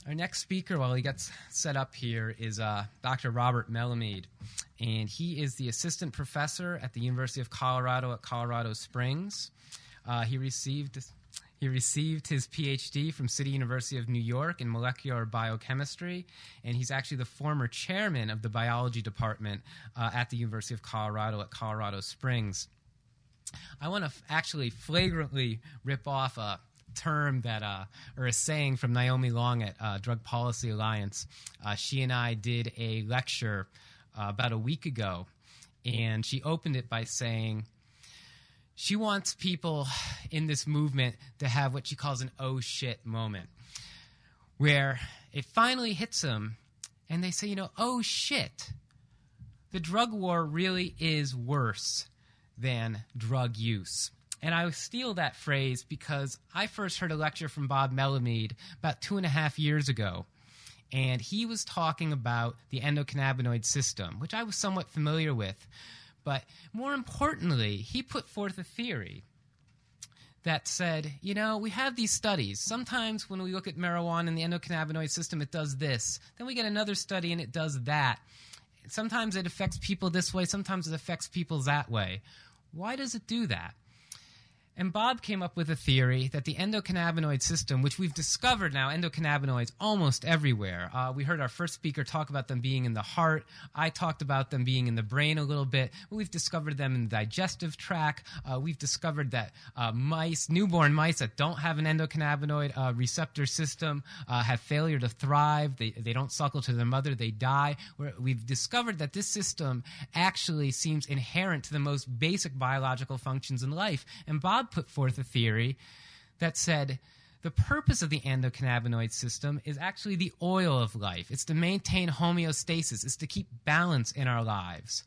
Our next speaker, while he gets set up here, is Dr. Robert Melamed, and he is the assistant professor at the University of Colorado at Colorado Springs. He received his PhD from City University of New York in molecular biochemistry, and he's actually the former chairman of the biology department at the University of Colorado at Colorado Springs. I want to actually flagrantly rip off a term that, or a saying from Naomi Long at Drug Policy Alliance. She and I did a lecture about a week ago, and she opened it by saying she wants people in this movement to have what she calls an oh shit moment, where it finally hits them and they say, you know, oh shit, the drug war really is worse than drug use. And I steal that phrase because I first heard a lecture from Bob Melamed about 2.5 years ago. And he was talking about the endocannabinoid system, which I was somewhat familiar with. But more importantly, he put forth a theory that said, you know, we have these studies. Sometimes when we look at marijuana and the endocannabinoid system, it does this. Then we get another study and it does that. Sometimes it affects people this way. Sometimes it affects people that way. Why does it do that? And Bob came up with a theory that the endocannabinoid system, which we've discovered now, endocannabinoids almost everywhere. We heard our first speaker talk about them being in the heart. I talked about them being in the brain a little bit. We've discovered them in the digestive tract. We've discovered that newborn mice that don't have an endocannabinoid receptor system have failure to thrive. They don't suckle to their mother. They die. We've discovered that this system actually seems inherent to the most basic biological functions in life. And Bob put forth a theory that said the purpose of the endocannabinoid system is actually the oil of life. It's to maintain homeostasis. It's to keep balance in our lives.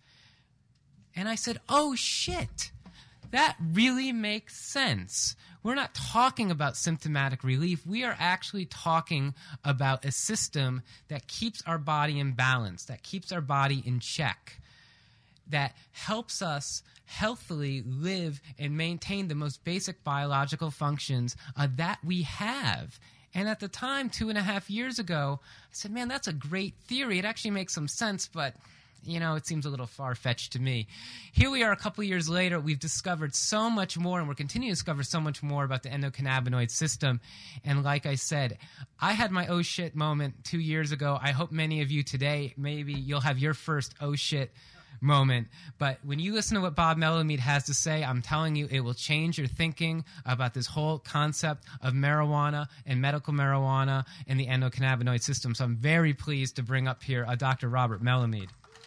And I said, oh, shit, that really makes sense. We're not talking about symptomatic relief. We are actually talking about a system that keeps our body in balance, that keeps our body in check, that helps us healthily live and maintain the most basic biological functions that we have. And at the time, 2.5 years ago, I said, man, that's a great theory. It actually makes some sense, but you know, it seems a little far-fetched to me. Here we are a couple years later. We've discovered so much more, and we're continuing to discover so much more about the endocannabinoid system. And like I said, I had my oh shit moment 2 years ago. I hope many of you today, maybe you'll have your first oh shit moment. But when you listen to what Bob Melamed has to say, I'm telling you, it will change your thinking about this whole concept of marijuana and medical marijuana and the endocannabinoid system. So I'm very pleased to bring up here Dr. Robert Melamed.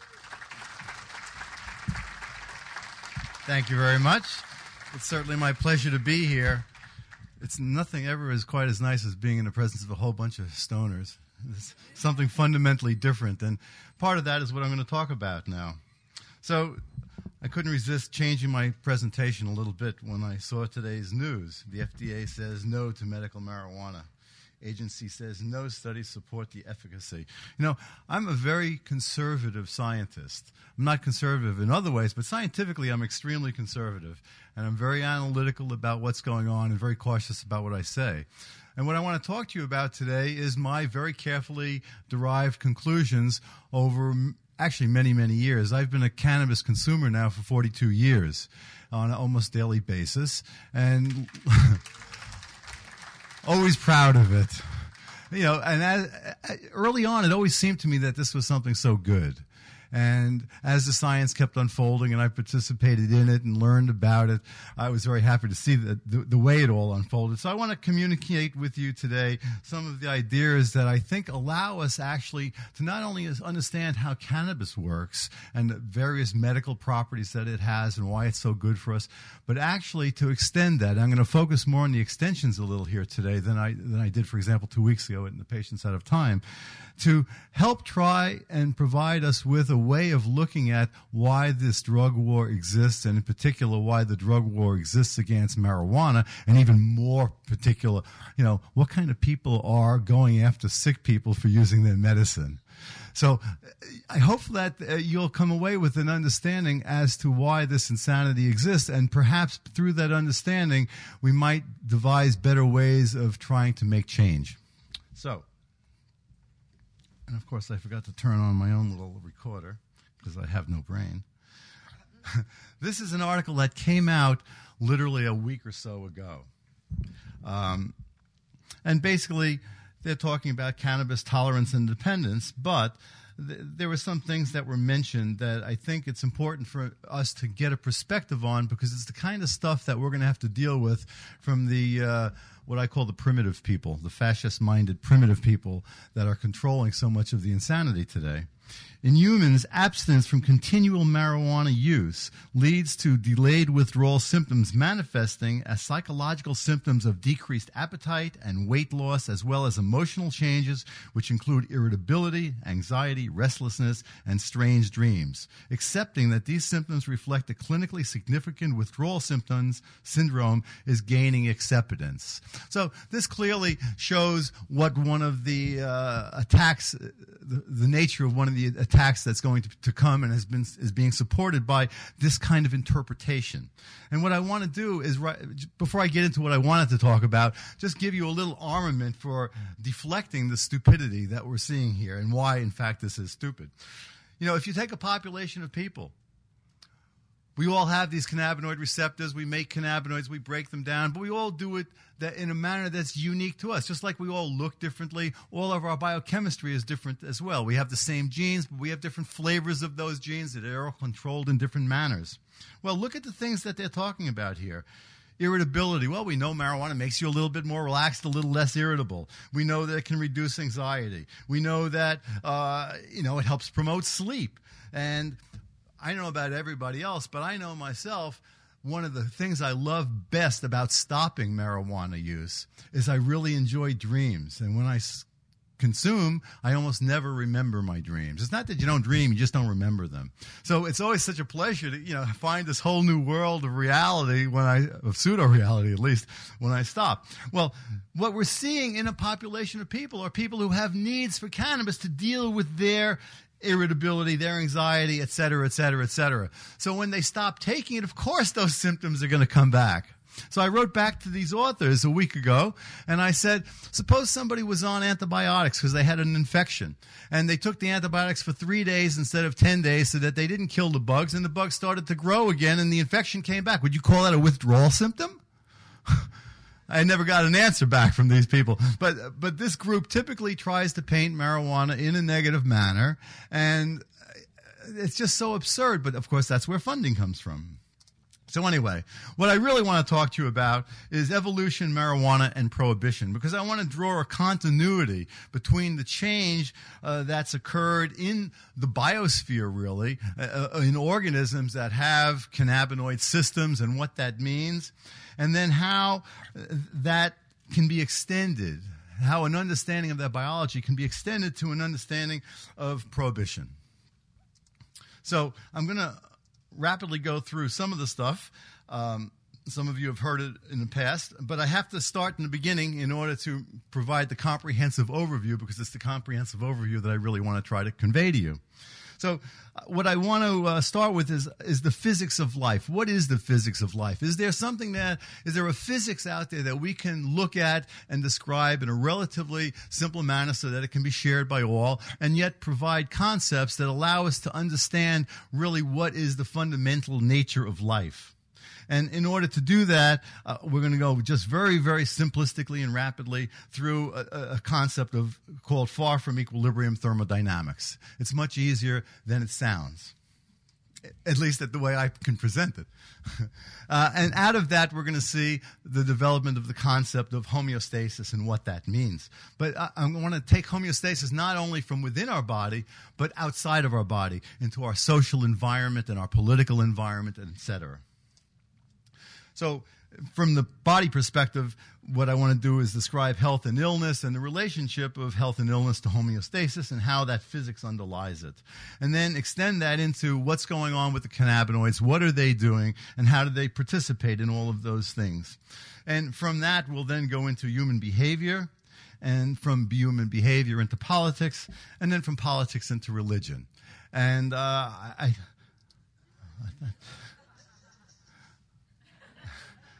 Thank you very much. It's certainly my pleasure to be here. It's nothing ever is quite as nice as being in the presence of a whole bunch of stoners. It's something fundamentally different, and part of that is what I'm going to talk about now. So I couldn't resist changing my presentation a little bit when I saw today's news. The FDA says no to medical marijuana. Agency says no studies support the efficacy. You know, I'm a very conservative scientist. I'm not conservative in other ways, but scientifically I'm extremely conservative. And I'm very analytical about what's going on and very cautious about what I say. And what I want to talk to you about today is my very carefully derived conclusions over actually many, many years. I've been a cannabis consumer now for 42 years on an almost daily basis. And always proud of it. You know, and early on, it always seemed to me that this was something so good. And as the science kept unfolding and I participated in it and learned about it, I was very happy to see the way it all unfolded. So I want to communicate with you today some of the ideas that I think allow us actually to not only understand how cannabis works and the various medical properties that it has and why it's so good for us, but actually to extend that. I'm going to focus more on the extensions a little here today than I did, for example, 2 weeks ago in The Patient's Out of Time, to help try and provide us with a way of looking at why this drug war exists, and in particular why the drug war exists against marijuana, and even more particular, you know, what kind of people are going after sick people for using their medicine. So I hope that you'll come away with an understanding as to why this insanity exists, and perhaps through that understanding we might devise better ways of trying to make change. So And of course, I forgot to turn on my own little recorder because I have no brain. This is an article that came out literally a week or so ago. And basically, they're talking about cannabis tolerance and dependence, but there were some things that were mentioned that I think it's important for us to get a perspective on, because it's the kind of stuff that we're going to have to deal with from the what I call the primitive people, the fascist-minded primitive people that are controlling so much of the insanity today. In humans, abstinence from continual marijuana use leads to delayed withdrawal symptoms manifesting as psychological symptoms of decreased appetite and weight loss, as well as emotional changes, which include irritability, anxiety, restlessness, and strange dreams. Accepting that these symptoms reflect a clinically significant withdrawal syndrome is gaining acceptance. So this clearly shows what one of the attacks, the nature of one of the attacks that's going to come, and is being supported by this kind of interpretation. And what I want to do is, before I get into what I wanted to talk about, just give you a little armament for deflecting the stupidity that we're seeing here and why, in fact, this is stupid. You know, if you take a population of people, we all have these cannabinoid receptors. We make cannabinoids. We break them down. But we all do it in a manner that's unique to us. Just like we all look differently, all of our biochemistry is different as well. We have the same genes, but we have different flavors of those genes that are all controlled in different manners. Well, look at the things that they're talking about here. Irritability. Well, we know marijuana makes you a little bit more relaxed, a little less irritable. We know that it can reduce anxiety. We know that, it helps promote sleep. And I don't know about everybody else, but I know myself, one of the things I love best about stopping marijuana use is I really enjoy dreams. And when I consume, I almost never remember my dreams. It's not that you don't dream, you just don't remember them. So it's always such a pleasure to, find this whole new world of reality of pseudo-reality at least, when I stop. Well, what we're seeing in a population of people are people who have needs for cannabis to deal with their irritability, their anxiety, et cetera, et cetera, et cetera. So when they stop taking it, of course those symptoms are going to come back. So I wrote back to these authors a week ago, and I said, suppose somebody was on antibiotics because they had an infection, and they took the antibiotics for 3 days instead of 10 days so that they didn't kill the bugs, and the bugs started to grow again, and the infection came back. Would you call that a withdrawal symptom? I never got an answer back from these people. But this group typically tries to paint marijuana in a negative manner, and it's just so absurd. But, of course, that's where funding comes from. So anyway, what I really want to talk to you about is evolution, marijuana, and prohibition, because I want to draw a continuity between the change that's occurred in the biosphere, really, in organisms that have cannabinoid systems and what that means, and then how that can be extended, how an understanding of that biology can be extended to an understanding of prohibition. So I'm going to rapidly go through some of the stuff. Some of you have heard it in the past, but I have to start in the beginning in order to provide the comprehensive overview, because it's the comprehensive overview that I really want to try to convey to you. So what I want to start with is the physics of life. What is the physics of life? Is there a physics out there that we can look at and describe in a relatively simple manner so that it can be shared by all, and yet provide concepts that allow us to understand really what is the fundamental nature of life? And in order to do that, we're going to go just very, very simplistically and rapidly through a concept called far from equilibrium thermodynamics. It's much easier than it sounds, at least the way I can present it. And out of that, we're going to see the development of the concept of homeostasis and what that means. But I want to take homeostasis not only from within our body, but outside of our body, into our social environment and our political environment, et cetera. So from the body perspective, what I want to do is describe health and illness and the relationship of health and illness to homeostasis and how that physics underlies it. And then extend that into what's going on with the cannabinoids, what are they doing, and how do they participate in all of those things. And from that, we'll then go into human behavior, and from human behavior into politics, and then from politics into religion. And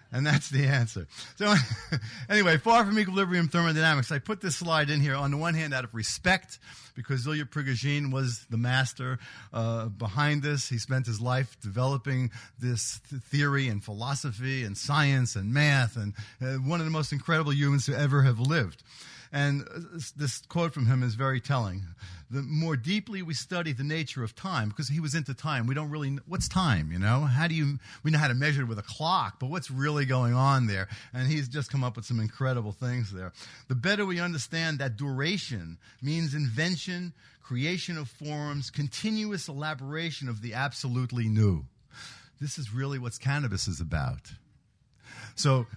And that's the answer. So anyway, far from equilibrium thermodynamics, I put this slide in here on the one hand out of respect, because Ilya Prigogine was the master behind this. He spent his life developing this theory and philosophy and science and math, and one of the most incredible humans to ever have lived. And this quote from him is very telling. The more deeply we study the nature of time, because he was into time, we don't really know, what's time, you know? We know how to measure it with a clock, but what's really going on there? And he's just come up with some incredible things there. The better we understand that duration means invention, creation of forms, continuous elaboration of the absolutely new. This is really what cannabis is about. So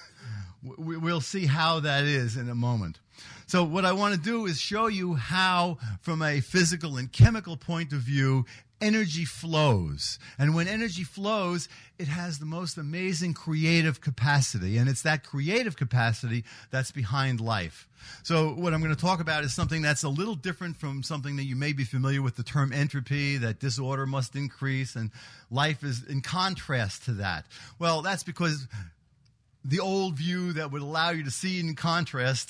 we'll see how that is in a moment. So what I want to do is show you how, from a physical and chemical point of view, energy flows. And when energy flows, it has the most amazing creative capacity. And it's that creative capacity that's behind life. So what I'm going to talk about is something that's a little different from something that you may be familiar with, the term entropy, that disorder must increase, and life is in contrast to that. Well, that's because the old view that would allow you to see in contrast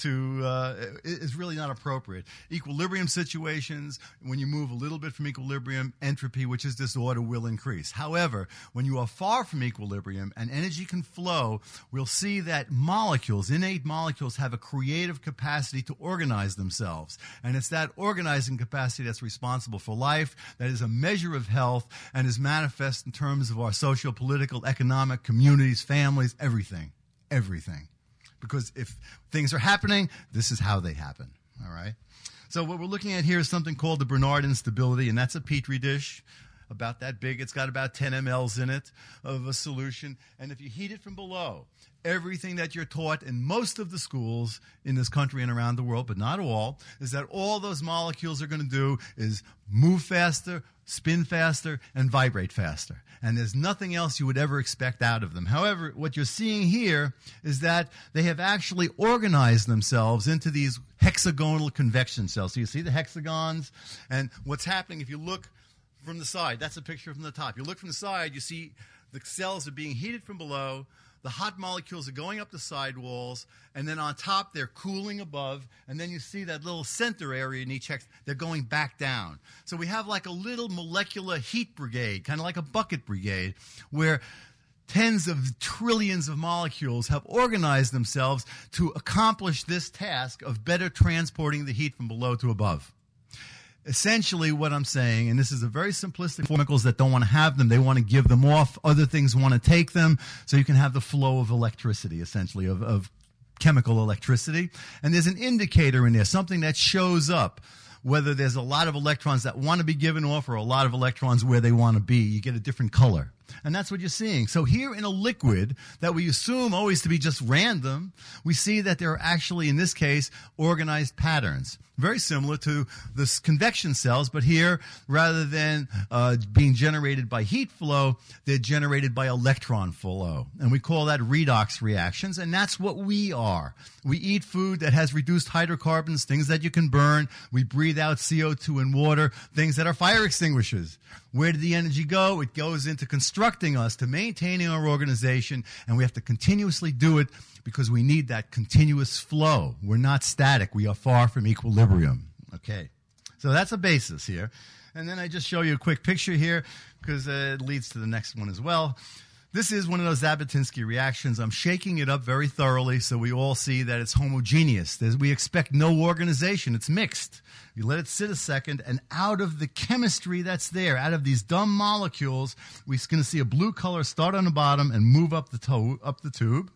to is really not appropriate. Equilibrium situations, when you move a little bit from equilibrium, entropy, which is disorder, will increase. However, when you are far from equilibrium and energy can flow, we'll see that molecules, innate molecules, have a creative capacity to organize themselves. And it's that organizing capacity that's responsible for life, that is a measure of health, and is manifest in terms of our social, political, economic, communities, families, everything. Everything. Because if things are happening, this is how they happen. All right? So what we're looking at here is something called the Bernard instability, and that's a Petri dish about that big. It's got about 10 mLs in it of a solution. And if you heat it from below, everything that you're taught in most of the schools in this country and around the world, but not all, is that all those molecules are going to do is move faster, spin faster, and vibrate faster. And there's nothing else you would ever expect out of them. However, what you're seeing here is that they have actually organized themselves into these hexagonal convection cells. So you see the hexagons, and what's happening if you look from the side, that's a picture from the top. You look from the side, you see the cells are being heated from below, the hot molecules are going up the side walls, and then on top they're cooling above, and then you see that little center area in each hex, they're going back down. So we have like a little molecular heat brigade, kind of like a bucket brigade, where tens of trillions of molecules have organized themselves to accomplish this task of better transporting the heat from below to above. Essentially what I'm saying, and this is a very simplistic, chemicals that don't want to have them, they want to give them off, other things want to take them, so you can have the flow of electricity, essentially, of chemical electricity. And there's an indicator in there, something that shows up, whether there's a lot of electrons that want to be given off or a lot of electrons where they want to be. You get a different color. And that's what you're seeing. So here in a liquid that we assume always to be just random, we see that there are actually, in this case, organized patterns. Very similar to the convection cells, but here, rather than being generated by heat flow, they're generated by electron flow. And we call that redox reactions, and that's what we are. We eat food that has reduced hydrocarbons, things that you can burn. We breathe out CO2 and water, things that are fire extinguishers. Where did the energy go? It goes into constructing us, to maintaining our organization, and we have to continuously do it because we need that continuous flow. We're not static. We are far from equilibrium. Okay, so that's a basis here. And then I just show you a quick picture here because it leads to the next one as well. This is one of those Zhabotinsky reactions. I'm shaking it up very thoroughly so we all see that it's homogeneous. We expect no organization. It's mixed. You let it sit a second, and out of the chemistry that's there, out of these dumb molecules, we're going to see a blue color start on the bottom and move up the tube.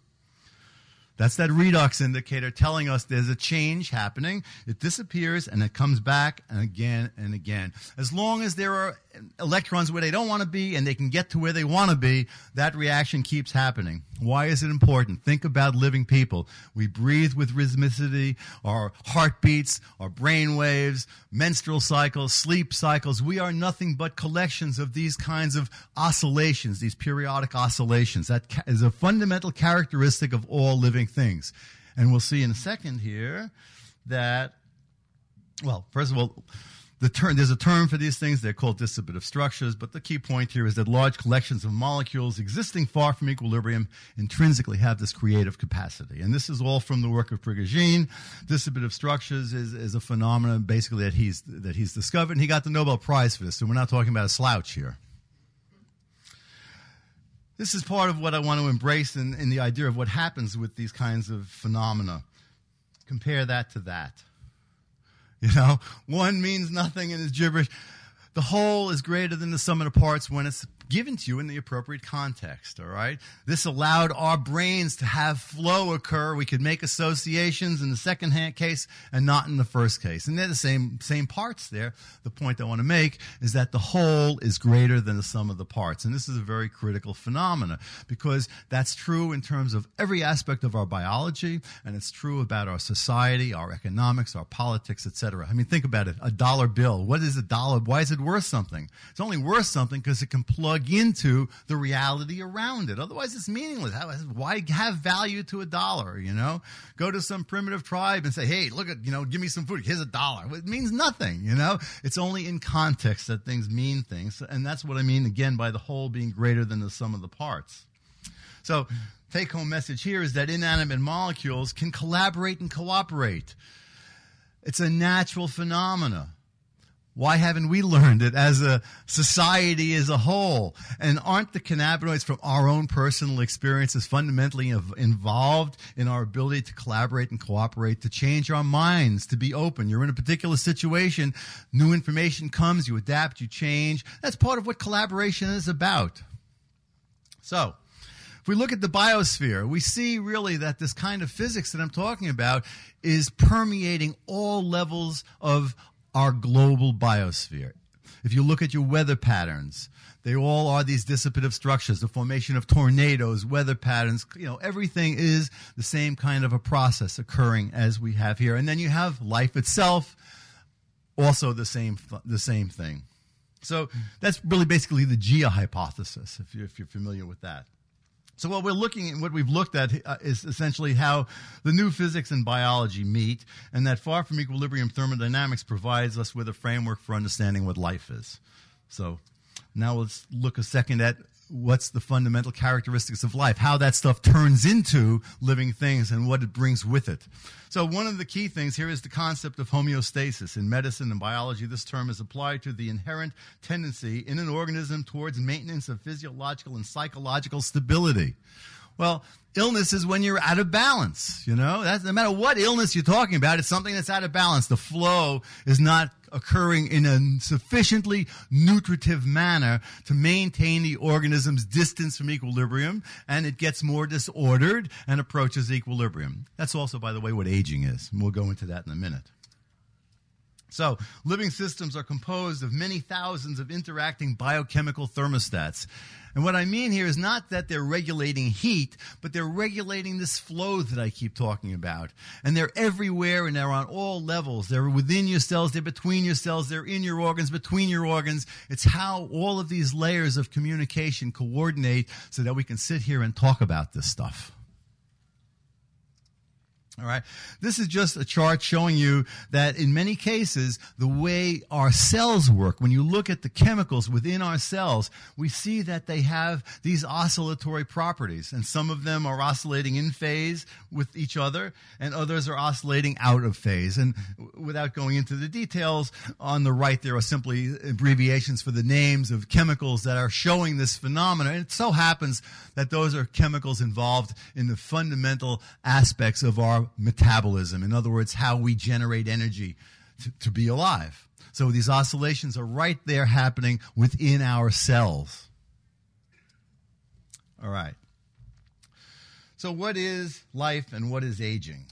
That's that redox indicator telling us there's a change happening. It disappears, and it comes back, and again and again. As long as there are electrons where they don't want to be and they can get to where they want to be, that reaction keeps happening. Why is it important? Think about living people. We breathe with rhythmicity, our heartbeats, our brain waves, menstrual cycles, sleep cycles. We are nothing but collections of these kinds of oscillations, these periodic oscillations. That is a fundamental characteristic of all living things. And we'll see in a second here that, well, first of all, There's a term for these things. They're called dissipative structures, but the key point here is that large collections of molecules existing far from equilibrium intrinsically have this creative capacity. And this is all from the work of Prigogine. Dissipative structures is a phenomenon basically that he's discovered, and he got the Nobel Prize for this, so we're not talking about a slouch here. This is part of what I want to embrace in the idea of what happens with these kinds of phenomena. Compare that to that. One means nothing and is gibberish. The whole is greater than the sum of the parts when it's given to you in the appropriate context, all right? This allowed our brains to have flow occur. We could make associations in the second case and not in the first case. And they're the same parts there. The point I want to make is that the whole is greater than the sum of the parts. And this is a very critical phenomena because that's true in terms of every aspect of our biology, and it's true about our society, our economics, our politics, etc. I mean, think about it. A dollar bill. What is a dollar? Why is it worth something? It's only worth something because it can plug into the reality around it. Otherwise, it's meaningless. Why have value to a dollar, Go to some primitive tribe and say, hey, look at, give me some food. Here's a dollar. It means nothing, It's only in context that things mean things. And that's what I mean, again, by the whole being greater than the sum of the parts. So, take-home message here is that inanimate molecules can collaborate and cooperate. It's a natural phenomena. Why haven't we learned it as a society as a whole? And aren't the cannabinoids from our own personal experiences fundamentally involved in our ability to collaborate and cooperate, to change our minds, to be open? You're in a particular situation, new information comes, you adapt, you change. That's part of what collaboration is about. So, if we look at the biosphere, we see really that this kind of physics that I'm talking about is permeating all levels of our global biosphere. If you look at your weather patterns, they all are these dissipative structures, the formation of tornadoes, weather patterns, everything is the same kind of a process occurring as we have here. And then you have life itself, also the same thing. So that's really basically the Gaia hypothesis, if you're familiar with that. So what we've looked at is essentially how the new physics and biology meet, and that far from equilibrium thermodynamics provides us with a framework for understanding what life is. So now let's look a second at what's the fundamental characteristics of life, how that stuff turns into living things and what it brings with it. So one of the key things here is the concept of homeostasis. In medicine and biology, this term is applied to the inherent tendency in an organism towards maintenance of physiological and psychological stability. Well, illness is when you're out of balance, That's, no matter what illness you're talking about, it's something that's out of balance. The flow is not occurring in a sufficiently nutritive manner to maintain the organism's distance from equilibrium, and it gets more disordered and approaches equilibrium. That's also, by the way, what aging is, and we'll go into that in a minute. So, living systems are composed of many thousands of interacting biochemical thermostats. And what I mean here is not that they're regulating heat, but they're regulating this flow that I keep talking about. And they're everywhere and they're on all levels. They're within your cells, they're between your cells, they're in your organs, between your organs. It's how all of these layers of communication coordinate so that we can sit here and talk about this stuff. All right. This is just a chart showing you that in many cases, the way our cells work, when you look at the chemicals within our cells, we see that they have these oscillatory properties. And some of them are oscillating in phase with each other, and others are oscillating out of phase. And without going into the details, on the right there are simply abbreviations for the names of chemicals that are showing this phenomenon. And it so happens that those are chemicals involved in the fundamental aspects of our metabolism. In other words, how we generate energy to be alive. So these oscillations are right there happening within our cells. All right. So what is life and what is aging?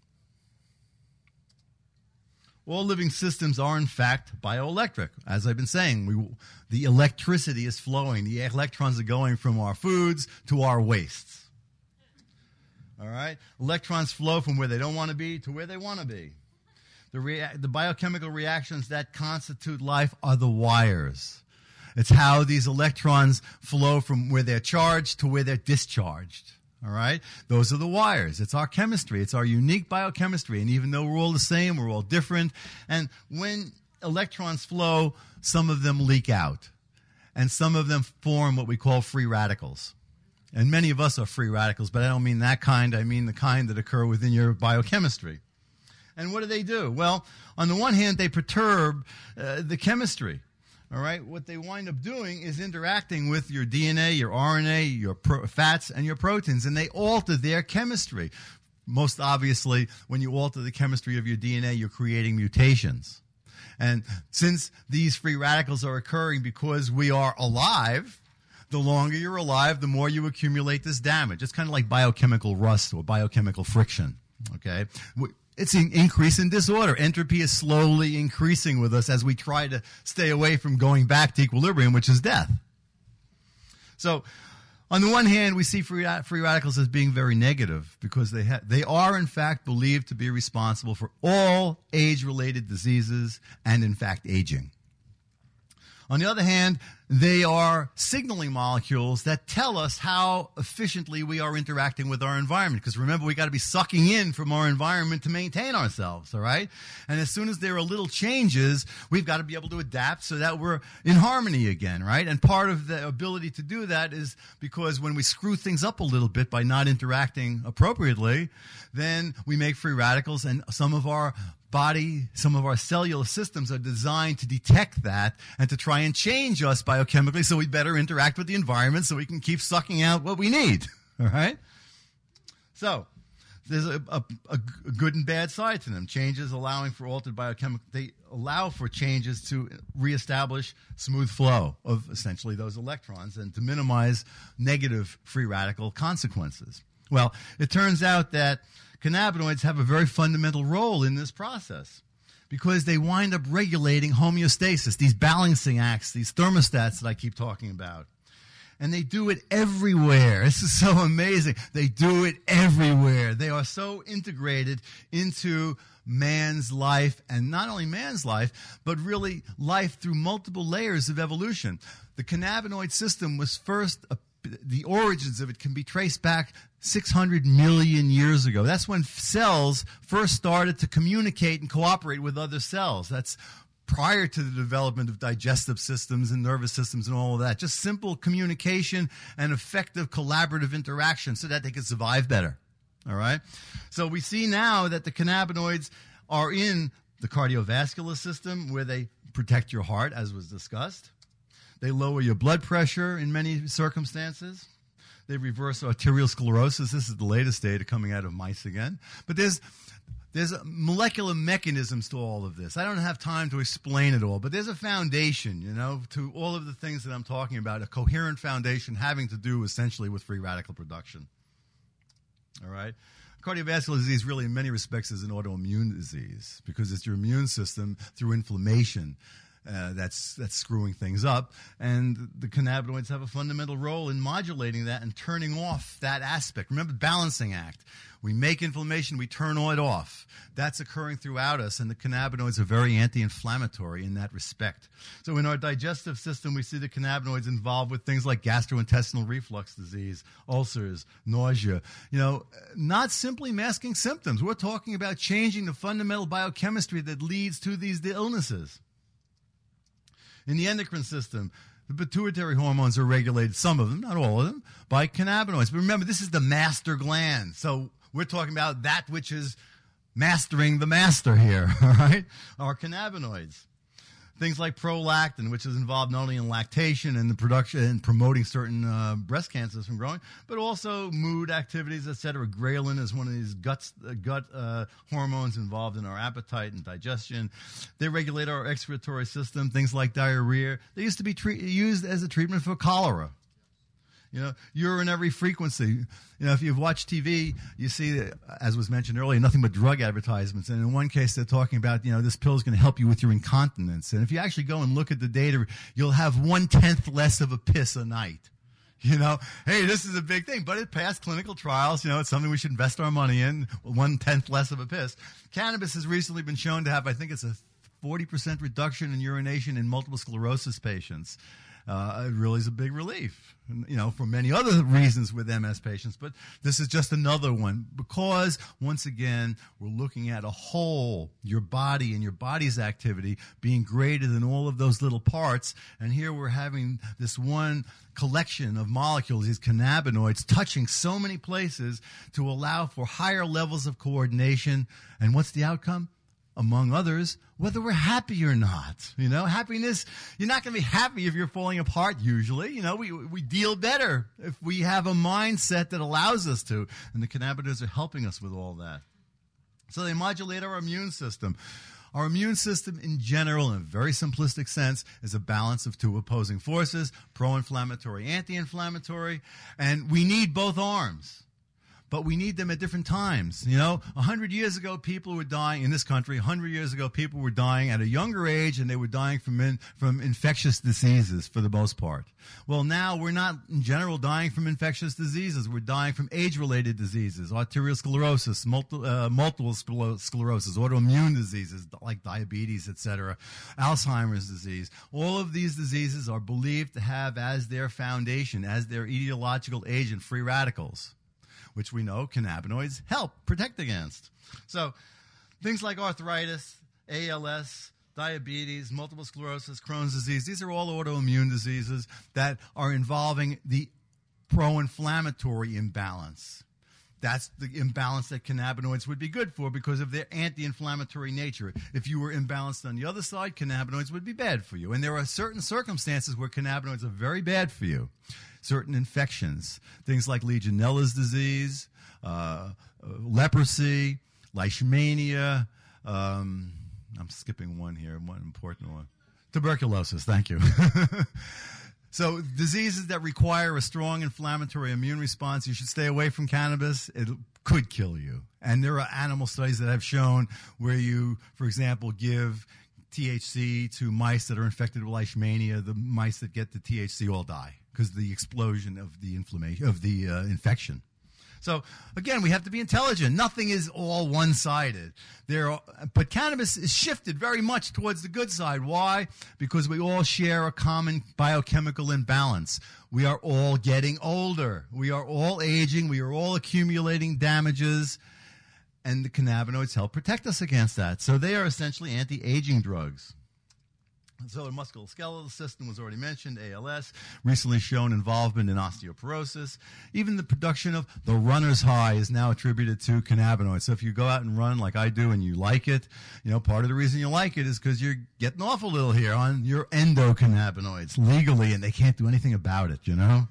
All living systems are, in fact, bioelectric. As I've been saying, the electricity is flowing. The electrons are going from our foods to our wastes. All right? Electrons flow from where they don't want to be to where they want to be. The biochemical reactions that constitute life are the wires. It's how these electrons flow from where they're charged to where they're discharged. All right? Those are the wires. It's our chemistry. It's our unique biochemistry. And even though we're all the same, we're all different. And when electrons flow, some of them leak out. And some of them form what we call free radicals. And many of us are free radicals, but I don't mean that kind. I mean the kind that occur within your biochemistry. And what do? Well, on the one hand, they perturb the chemistry. All right? What they wind up doing is interacting with your DNA, your RNA, your fats, and your proteins, and they alter their chemistry. Most obviously, when you alter the chemistry of your DNA, you're creating mutations. And since these free radicals are occurring because we are alive, the longer you're alive, the more you accumulate this damage. It's kind of like biochemical rust or biochemical friction. Okay? It's an increase in disorder. Entropy is slowly increasing with us as we try to stay away from going back to equilibrium, which is death. So, on the one hand, we see free radicals as being very negative because they are, in fact, believed to be responsible for all age-related diseases and, in fact, aging. On the other hand, they are signaling molecules that tell us how efficiently we are interacting with our environment. Because remember, we got to be sucking in from our environment to maintain ourselves, all right? And as soon as there are little changes, we've got to be able to adapt so that we're in harmony again, right? And part of the ability to do that is because when we screw things up a little bit by not interacting appropriately, then we make free radicals, and some of our cellular systems are designed to detect that and to try and change us biochemically so we better interact with the environment so we can keep sucking out what we need. All right? So, there's a good and bad side to them. Changes allowing for altered biochemical, they allow for changes to reestablish smooth flow of essentially those electrons and to minimize negative free radical consequences. Well, it turns out that cannabinoids have a very fundamental role in this process because they wind up regulating homeostasis, these balancing acts, these thermostats that I keep talking about. And they do it everywhere. This is so amazing. They do it everywhere. They are so integrated into man's life, and not only man's life, but really life through multiple layers of evolution. The cannabinoid system was first the origins of it can be traced back 600 million years ago. That's when cells first started to communicate and cooperate with other cells. That's prior to the development of digestive systems and nervous systems and all of that. Just simple communication and effective collaborative interaction so that they could survive better. All right? So we see now that the cannabinoids are in the cardiovascular system where they protect your heart, as was discussed. They lower your blood pressure in many circumstances. They reverse arterial sclerosis. This is the latest data coming out of mice again. But there's molecular mechanisms to all of this. I don't have time to explain it all, but there's a foundation, to all of the things that I'm talking about, a coherent foundation having to do essentially with free radical production. All right? Cardiovascular disease really in many respects is an autoimmune disease because it's your immune system through inflammation that's screwing things up, and the cannabinoids have a fundamental role in modulating that and turning off that aspect. Remember, balancing act. We make inflammation, we turn it off. That's occurring throughout us, and the cannabinoids are very anti-inflammatory in that respect. So in our digestive system, we see the cannabinoids involved with things like gastrointestinal reflux disease, ulcers, nausea. Not simply masking symptoms. We're talking about changing the fundamental biochemistry that leads to these illnesses. In the endocrine system, the pituitary hormones are regulated, some of them, not all of them, by cannabinoids. But remember, this is the master gland. So we're talking about that which is mastering the master here, all right? Our cannabinoids. Things like prolactin, which is involved not only in lactation and the production and promoting certain breast cancers from growing, but also mood activities, etc. Ghrelin is one of these gut hormones involved in our appetite and digestion. They regulate our excretory system, things like diarrhea. They used to be used as a treatment for cholera. Urinary frequency. If you've watched TV, you see, as was mentioned earlier, nothing but drug advertisements. And in one case, they're talking about, this pill is going to help you with your incontinence. And if you actually go and look at the data, you'll have 1/10 less of a piss a night. Hey, this is a big thing. But it passed clinical trials. It's something we should invest our money in, 1/10 less of a piss. Cannabis has recently been shown to have, I think it's a 40% reduction in urination in multiple sclerosis patients. it really is a big relief. You know, for many other reasons with MS patients, but this is just another one because, once again, we're looking at a whole, your body and your body's activity being greater than all of those little parts, and here we're having this one collection of molecules, these cannabinoids, touching so many places to allow for higher levels of coordination, and what's the outcome? Among others, whether we're happy or not. You know, happiness, you're not going to be happy if you're falling apart usually. You know, we deal better if we have a mindset that allows us to. And the cannabinoids are helping us with all that. So they modulate our immune system. Our immune system in general, in a very simplistic sense, is a balance of two opposing forces, pro-inflammatory, anti-inflammatory, and we need both arms. But we need them at different times. You know, 100 years ago, people were dying in this country. 100 years ago, people were dying at a younger age, and they were dying from infectious diseases for the most part. Well, now we're not, in general, dying from infectious diseases. We're dying from age-related diseases, arteriosclerosis, multiple sclerosis, autoimmune diseases like diabetes, etc., Alzheimer's disease. All of these diseases are believed to have as their foundation, as their etiological agent, free radicals, which we know cannabinoids help protect against. So things like arthritis, ALS, diabetes, multiple sclerosis, Crohn's disease, these are all autoimmune diseases that are involving the pro-inflammatory imbalance. That's the imbalance that cannabinoids would be good for because of their anti-inflammatory nature. If you were imbalanced on the other side, cannabinoids would be bad for you. And there are certain circumstances where cannabinoids are very bad for you. Certain infections, things like Legionella's disease, leprosy, leishmania. I'm skipping one here, one important one. Tuberculosis, thank you. So diseases that require a strong inflammatory immune response, you should stay away from cannabis. It could kill you. And there are animal studies that have shown where you, for example, give THC to mice that are infected with leishmania. The mice that get the THC all die because of the explosion of the inflammation of the infection. So again, we have to be intelligent. Nothing is all one-sided. But cannabis is shifted very much towards the good side. Why? Because we all share a common biochemical imbalance. We are all getting older. We are all aging. We are all accumulating damages. And the cannabinoids help protect us against that. So they are essentially anti-aging drugs. So the musculoskeletal system was already mentioned, ALS, recently shown involvement in osteoporosis. Even the production of the runner's high is now attributed to cannabinoids. So if you go out and run like I do and you like it, you know, part of the reason you like it is because you're getting off a little here on your endocannabinoids legally, and they can't do anything about it, you know?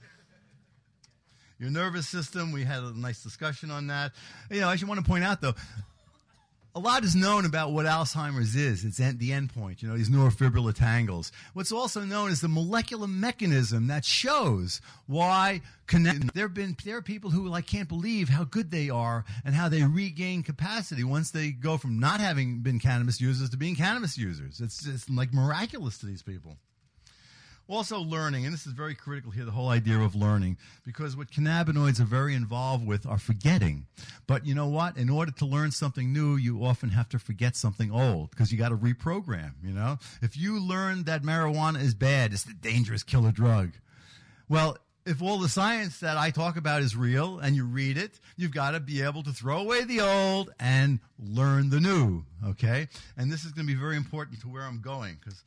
Your nervous system, we had a nice discussion on that. You know, I should want to point out, though, a lot is known about what Alzheimer's is. It's the endpoint, you know, these neurofibrillar tangles. What's also known is the molecular mechanism that shows why there are people who can't believe how good they are and how they regain capacity once they go from not having been cannabis users to being cannabis users. It's like miraculous to these people. Also learning, and this is very critical here, the whole idea of learning, because what cannabinoids are very involved with are forgetting. But you know what? In order to learn something new, you often have to forget something old because you got to reprogram, you know? If you learn that marijuana is bad, it's the dangerous killer drug. Well, if all the science that I talk about is real and you read it, you've got to be able to throw away the old and learn the new, okay? And this is going to be very important to where I'm going because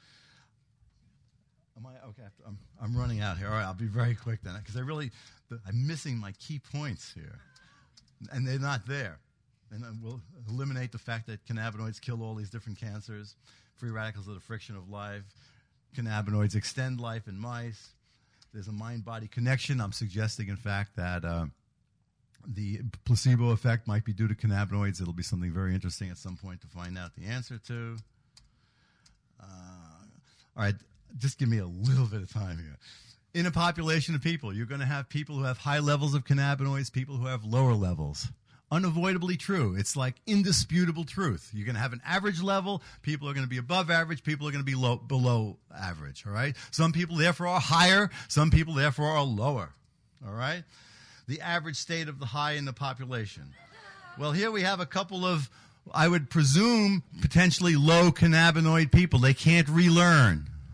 I'm running out here. All right, I'll be very quick then, because I'm missing my key points here, and they're not there. And we'll eliminate the fact that cannabinoids kill all these different cancers. Free radicals are the friction of life. Cannabinoids extend life in mice. There's a mind-body connection. I'm suggesting, in fact, that the placebo effect might be due to cannabinoids. It'll be something very interesting at some point to find out the answer to. All right. Just give me a little bit of time here. In a population of people, you're going to have people who have high levels of cannabinoids, people who have lower levels. Unavoidably true. It's like indisputable truth. You're going to have an average level. People are going to be above average. People are going to be below average. All right. Some people, therefore, are higher. Some people, therefore, are lower. All right. The average state of the high in the population. Well, here we have a couple of, I would presume, potentially low cannabinoid people. They can't relearn.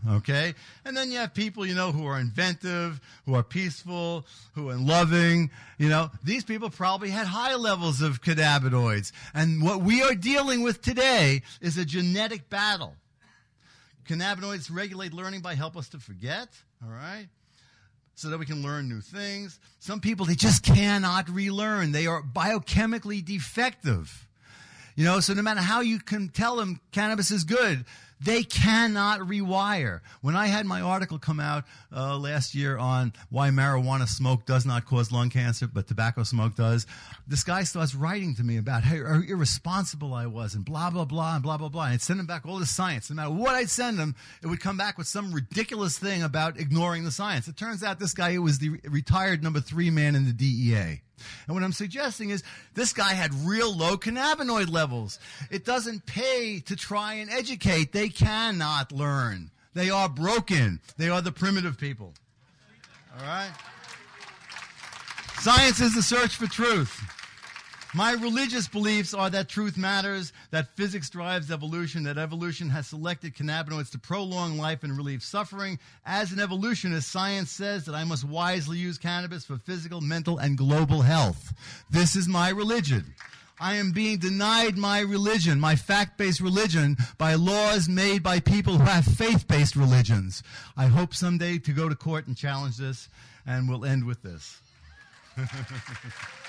okay? And then you have people, who are inventive, who are peaceful, who are loving. These people probably had high levels of cannabinoids. And what we are dealing with today is a genetic battle. Cannabinoids regulate learning by help us to forget, all right? So that we can learn new things. Some people, they just cannot relearn. They are biochemically defective. So no matter how you can tell them cannabis is good, they cannot rewire. When I had my article come out last year on why marijuana smoke does not cause lung cancer, but tobacco smoke does, this guy starts writing to me about how irresponsible I was and blah, blah, blah, and blah, blah, blah. And I'd send him back all the science. No matter what I'd send him, it would come back with some ridiculous thing about ignoring the science. It turns out this guy was the retired number 3 man in the DEA. And what I'm suggesting is this guy had real low cannabinoid levels. It doesn't pay to try and educate. They cannot learn. They are broken. They are the primitive people. All right? Science is the search for truth. My religious beliefs are that truth matters, that physics drives evolution, that evolution has selected cannabinoids to prolong life and relieve suffering. As an evolutionist, science says that I must wisely use cannabis for physical, mental, and global health. This is my religion. I am being denied my religion, my fact-based religion, by laws made by people who have faith-based religions. I hope someday to go to court and challenge this, and we'll end with this.